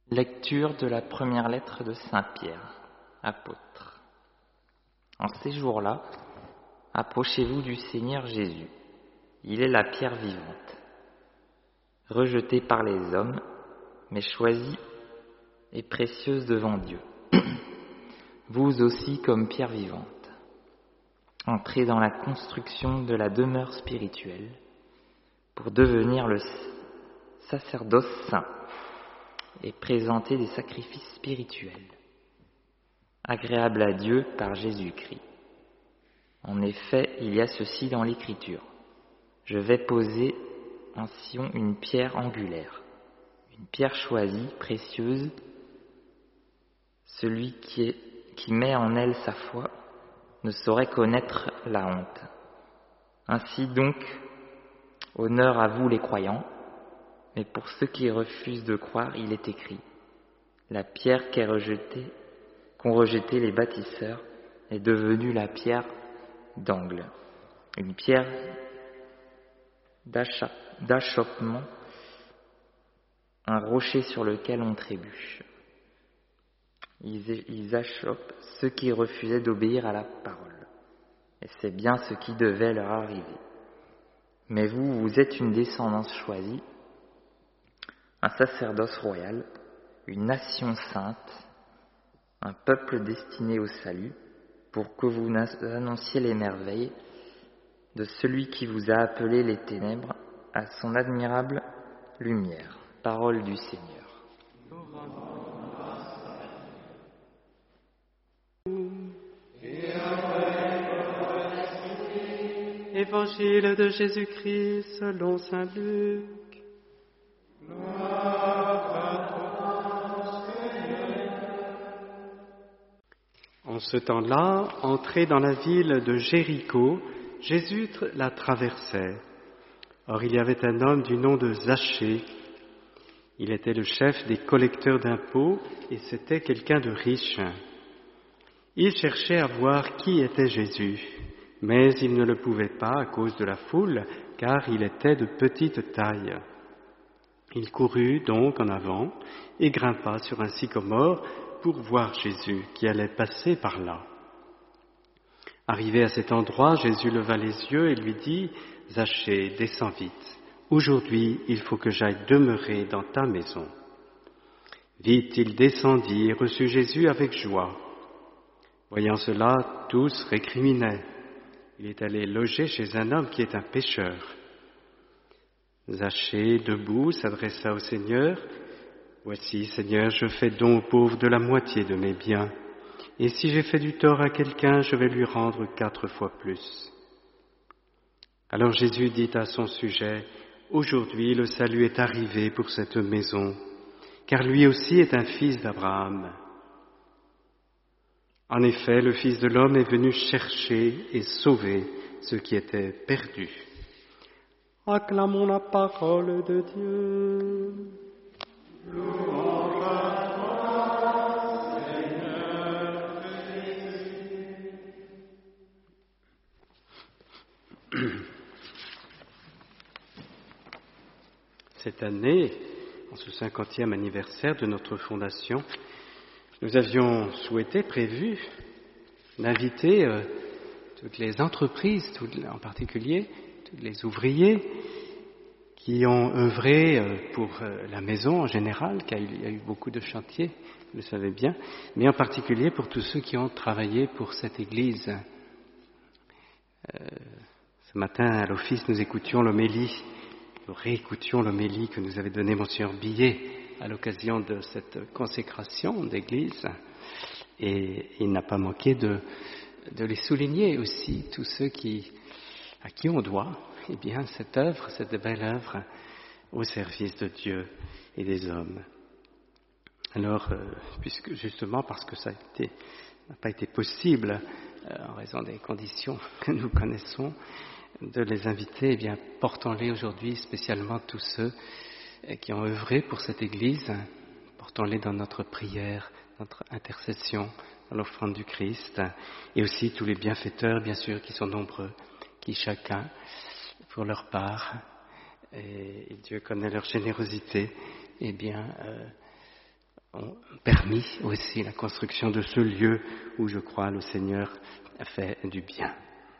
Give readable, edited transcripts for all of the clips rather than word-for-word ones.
Lecture de la première lettre de Saint Pierre, apôtre. En ces jours-là, approchez-vous du Seigneur Jésus. Il est la pierre vivante, rejetée par les hommes, mais choisie et précieuse devant Dieu. Vous aussi comme pierre vivante, entrez dans la construction de la demeure spirituelle pour devenir le sacerdoce saint et présenter des sacrifices spirituels, agréables à Dieu par Jésus-Christ. En effet, il y a ceci dans l'Écriture. Je vais poser en Sion une pierre angulaire, une pierre choisie, précieuse. Celui qui met en elle sa foi ne saurait connaître la honte. Ainsi donc, honneur à vous les croyants, mais pour ceux qui refusent de croire, il est écrit: la pierre qu'ont rejetée les bâtisseurs est devenue la pierre d'angle, une pierre d'achoppement, un rocher sur lequel on trébuche. Ils achoppent ceux qui refusaient d'obéir à la parole, et c'est bien ce qui devait leur arriver. Mais vous êtes une descendance choisie, un sacerdoce royal, une nation sainte, un peuple destiné au salut, pour que vous annonciez les merveilles de celui qui vous a appelé les ténèbres à son admirable lumière. Parole du Seigneur. Évangile de Jésus-Christ selon saint Luc. En ce temps-là, entré dans la ville de Jéricho, Jésus la traversait. Or il y avait un homme du nom de Zachée. Il était le chef des collecteurs d'impôts et c'était quelqu'un de riche. Il cherchait à voir qui était Jésus, mais il ne le pouvait pas à cause de la foule, car il était de petite taille. Il courut donc en avant et grimpa sur un sycomore pour voir Jésus qui allait passer par là. Arrivé à cet endroit, Jésus leva les yeux et lui dit: « Zachée, descends vite. Aujourd'hui, il faut que j'aille demeurer dans ta maison. » Vite, il descendit et reçut Jésus avec joie. Voyant cela, tous récriminaient. Il est allé loger chez un homme qui est un pécheur. Zachée, debout, s'adressa au Seigneur. « Voici, Seigneur, je fais don aux pauvres de la moitié de mes biens. Et si j'ai fait du tort à quelqu'un, je vais lui rendre 4 fois plus. » Alors Jésus dit à son sujet: « Aujourd'hui, le salut est arrivé pour cette maison, car lui aussi est un fils d'Abraham. En effet, le Fils de l'homme est venu chercher et sauver ceux qui étaient perdus. » Acclamons la parole de Dieu. Louange à toi, Seigneur Jésus. Cette année, en ce 50e anniversaire de notre fondation, nous avions prévu d'inviter toutes les entreprises, en particulier tous les ouvriers qui ont œuvré pour la maison en général, car il y a eu beaucoup de chantiers, vous le savez bien, mais en particulier pour tous ceux qui ont travaillé pour cette église. Ce matin, à l'office, nous réécoutions l'homélie que nous avait donnée Monseigneur Billet à l'occasion de cette consécration d'église. Et il n'a pas manqué de les souligner aussi, tous ceux à qui on doit cette œuvre, cette belle œuvre au service de Dieu et des hommes. Alors, justement parce que ça n'a pas été possible, en raison des conditions que nous connaissons, de les inviter, portons-les aujourd'hui spécialement tous ceux qui ont œuvré pour cette Église, portons-les dans notre prière, notre intercession, dans l'offrande du Christ, et aussi tous les bienfaiteurs, bien sûr, qui sont nombreux, qui chacun, pour leur part, et Dieu connaît leur générosité, ont permis aussi la construction de ce lieu où, je crois, le Seigneur a fait du bien.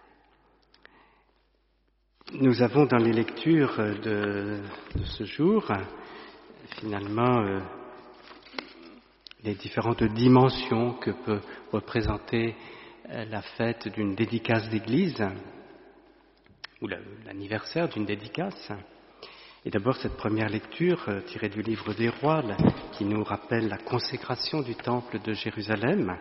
Nous avons dans les lectures de ce jour, finalement, les différentes dimensions que peut représenter la fête d'une dédicace d'église, ou l'anniversaire d'une dédicace. Et d'abord cette première lecture tirée du livre des Rois, qui nous rappelle la consécration du temple de Jérusalem.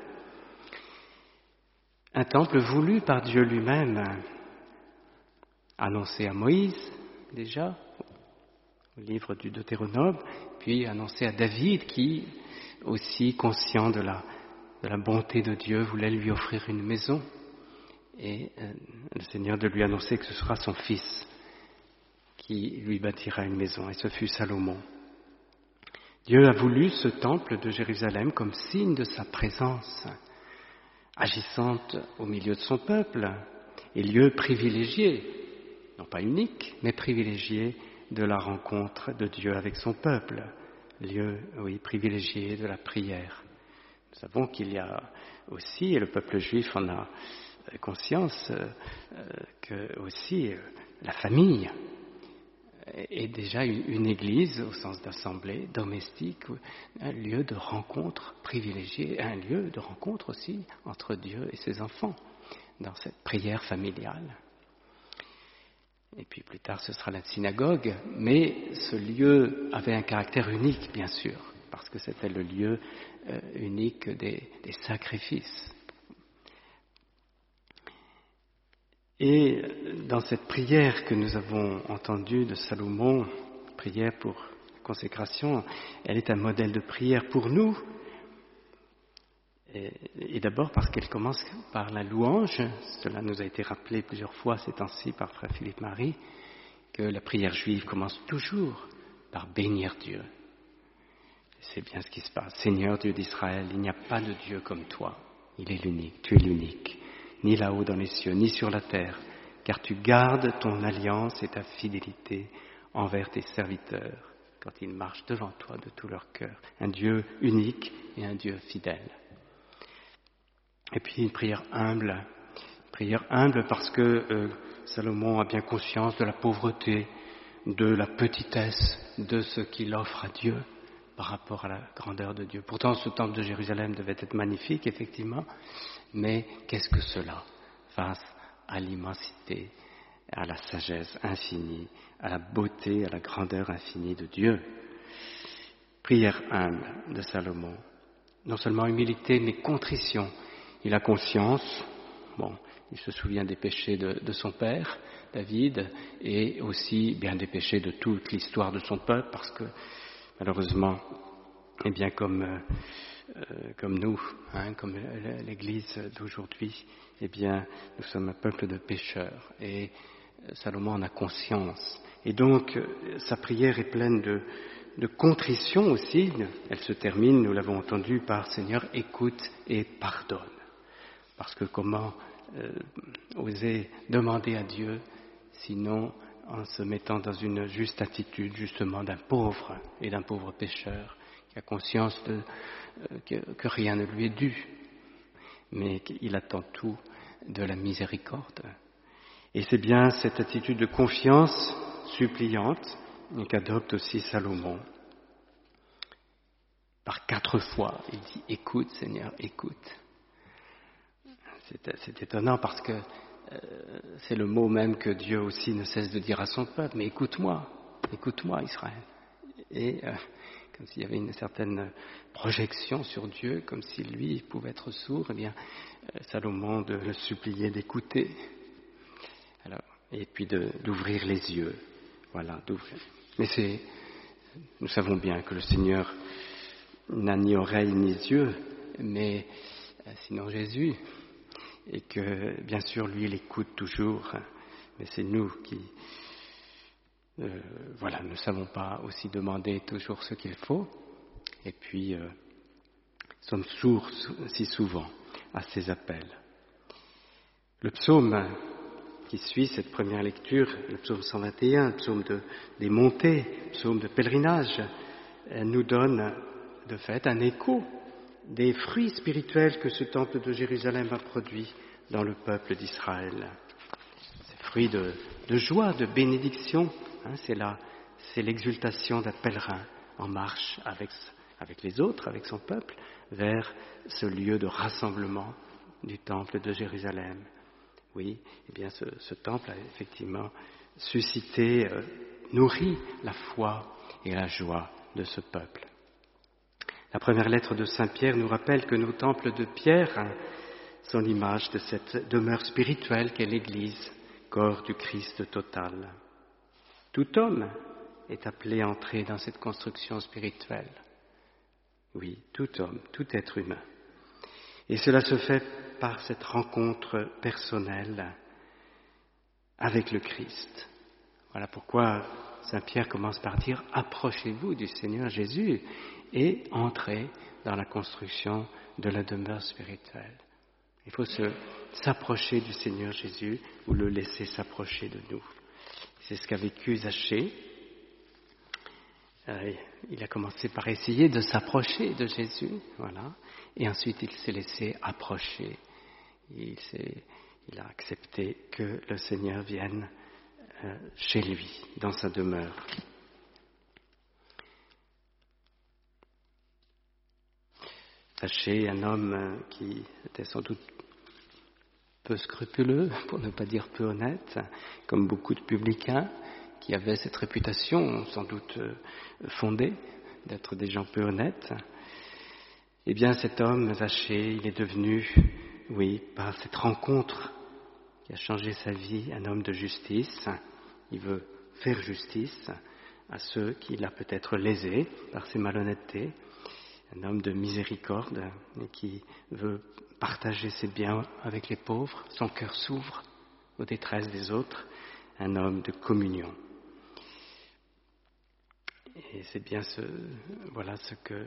Un temple voulu par Dieu lui-même, annoncé à Moïse déjà, au livre du Deutéronome, puis annoncé à David qui, aussi conscient de la bonté de Dieu, voulait lui offrir une maison. Et le Seigneur de lui annoncer que ce sera son fils qui lui bâtira une maison, et ce fut Salomon. Dieu a voulu ce temple de Jérusalem comme signe de sa présence, agissante au milieu de son peuple, et lieu privilégié, non pas unique, mais privilégié de la rencontre de Dieu avec son peuple, lieu, oui, privilégié de la prière. Nous savons qu'il y a aussi, et le peuple juif en a conscience, que aussi la famille est déjà une église au sens d'assemblée domestique, un lieu de rencontre privilégié, un lieu de rencontre aussi entre Dieu et ses enfants dans cette prière familiale. Et puis plus tard ce sera la synagogue, mais ce lieu avait un caractère unique bien sûr, parce que c'était le lieu unique des sacrifices. Et dans cette prière que nous avons entendue de Salomon, prière pour consécration, elle est un modèle de prière pour nous. Et d'abord parce qu'elle commence par la louange. Cela nous a été rappelé plusieurs fois ces temps-ci par frère Philippe Marie, que la prière juive commence toujours par bénir Dieu. Et c'est bien ce qui se passe. Seigneur Dieu d'Israël, il n'y a pas de Dieu comme toi. Il est l'unique, tu es l'unique. Ni là-haut dans les cieux, ni sur la terre, car tu gardes ton alliance et ta fidélité envers tes serviteurs, quand ils marchent devant toi de tout leur cœur. Un Dieu unique et un Dieu fidèle. Et puis une prière humble parce que Salomon a bien conscience de la pauvreté, de la petitesse de ce qu'il offre à Dieu par rapport à la grandeur de Dieu. Pourtant, ce temple de Jérusalem devait être magnifique, effectivement, mais qu'est-ce que cela face à l'immensité, à la sagesse infinie, à la beauté, à la grandeur infinie de Dieu? Prière humble de Salomon. Non seulement humilité, mais contrition. Il a conscience, il se souvient des péchés de son père, David, et aussi bien des péchés de toute l'histoire de son peuple, parce que malheureusement, eh bien comme nous, comme l'Église d'aujourd'hui, eh bien nous sommes un peuple de pécheurs, et Salomon en a conscience. Et donc sa prière est pleine de contrition aussi. Elle se termine, nous l'avons entendu, par Seigneur, écoute et pardonne. Parce que comment oser demander à Dieu, sinon en se mettant dans une juste attitude justement d'un pauvre et d'un pauvre pécheur qui a conscience que rien ne lui est dû, mais qu'il attend tout de la miséricorde. Et c'est bien cette attitude de confiance suppliante qu'adopte aussi Salomon. Par 4 fois, il dit « Écoute Seigneur, écoute ». C'est étonnant parce que c'est le mot même que Dieu aussi ne cesse de dire à son peuple, mais écoute-moi Israël. Et comme s'il y avait une certaine projection sur Dieu, comme si lui pouvait être sourd, eh bien Salomon de le supplier d'écouter. Alors, et puis d'ouvrir les yeux, voilà, d'ouvrir. Mais nous savons bien que le Seigneur n'a ni oreille ni yeux, mais sinon Jésus. Et que, bien sûr, lui, il écoute toujours, mais c'est nous qui, ne savons pas aussi demander toujours ce qu'il faut, et puis sommes sourds si souvent à ses appels. Le psaume qui suit cette première lecture, le psaume 121, le psaume des montées, le psaume de pèlerinage, nous donne de fait un écho des fruits spirituels que ce temple de Jérusalem a produits dans le peuple d'Israël. Ces fruits de joie, de bénédiction, c'est l'exultation d'un pèlerin en marche avec les autres, avec son peuple, vers ce lieu de rassemblement du temple de Jérusalem. Oui, eh bien ce temple a effectivement suscité, nourri la foi et la joie de ce peuple. La première lettre de Saint Pierre nous rappelle que nos temples de pierre sont l'image de cette demeure spirituelle qu'est l'Église, corps du Christ total. Tout homme est appelé à entrer dans cette construction spirituelle. Oui, tout homme, tout être humain. Et cela se fait par cette rencontre personnelle avec le Christ. Voilà pourquoi Saint Pierre commence par dire « Approchez-vous du Seigneur Jésus » et entrez dans la construction de la demeure spirituelle. Il faut s'approcher du Seigneur Jésus ou le laisser s'approcher de nous. C'est ce qu'a vécu Zachée. Il a commencé par essayer de s'approcher de Jésus, voilà, et ensuite il s'est laissé approcher. Il a accepté que le Seigneur vienne chez lui, dans sa demeure. Zachée, un homme qui était sans doute peu scrupuleux, pour ne pas dire peu honnête, comme beaucoup de publicains, qui avaient cette réputation, sans doute fondée, d'être des gens peu honnêtes. Eh bien, cet homme, Zachée, il est devenu, oui, par cette rencontre qui a changé sa vie, un homme de justice. Il veut faire justice à ceux qu'il a peut-être lésés par ses malhonnêtetés. Un homme de miséricorde qui veut partager ses biens avec les pauvres. Son cœur s'ouvre aux détresses des autres. Un homme de communion. Et c'est bien ce que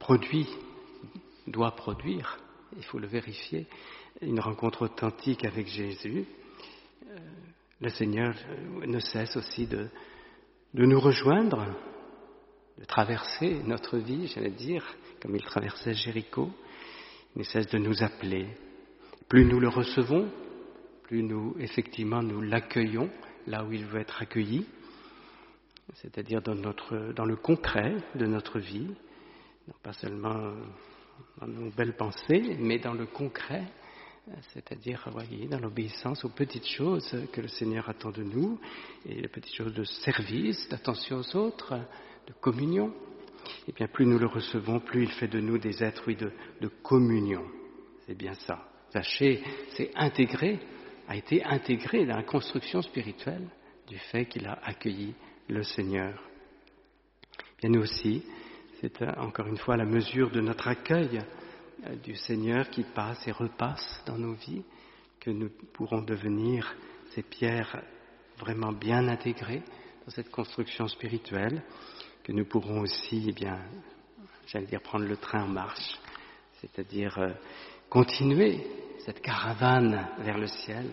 doit produire, il faut le vérifier, une rencontre authentique avec Jésus. Le Seigneur ne cesse aussi de nous rejoindre, de traverser notre vie, j'allais dire, comme il traversait Jéricho. Il ne cesse de nous appeler. Plus nous le recevons, plus nous l'accueillons là où il veut être accueilli, c'est-à-dire dans le concret de notre vie, non pas seulement dans nos belles pensées, mais dans le concret, c'est-à-dire, voyez, dans l'obéissance aux petites choses que le Seigneur attend de nous, et les petites choses de service, d'attention aux autres, de communion. Et bien, plus nous le recevons, plus il fait de nous des êtres, oui, de communion. C'est bien ça. Zachée a été intégré dans la construction spirituelle du fait qu'il a accueilli le Seigneur. Bien, nous aussi, c'est encore une fois la mesure de notre accueil du Seigneur qui passe et repasse dans nos vies, que nous pourrons devenir ces pierres vraiment bien intégrées dans cette construction spirituelle, que nous pourrons aussi, prendre le train en marche, c'est-à-dire continuer cette caravane vers le ciel,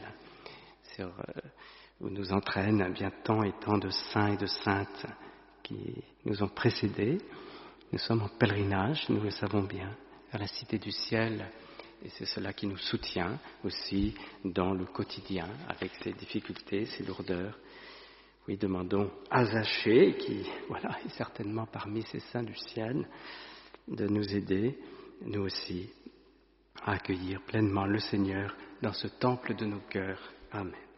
où nous entraînent bien tant et tant de saints et de saintes qui nous ont précédés. Nous sommes en pèlerinage, nous le savons bien, vers la cité du ciel, et c'est cela qui nous soutient aussi dans le quotidien, avec ses difficultés, ses lourdeurs. Oui, demandons à Zachée, qui est certainement parmi ces saints du ciel, de nous aider, nous aussi, à accueillir pleinement le Seigneur dans ce temple de nos cœurs. Amen.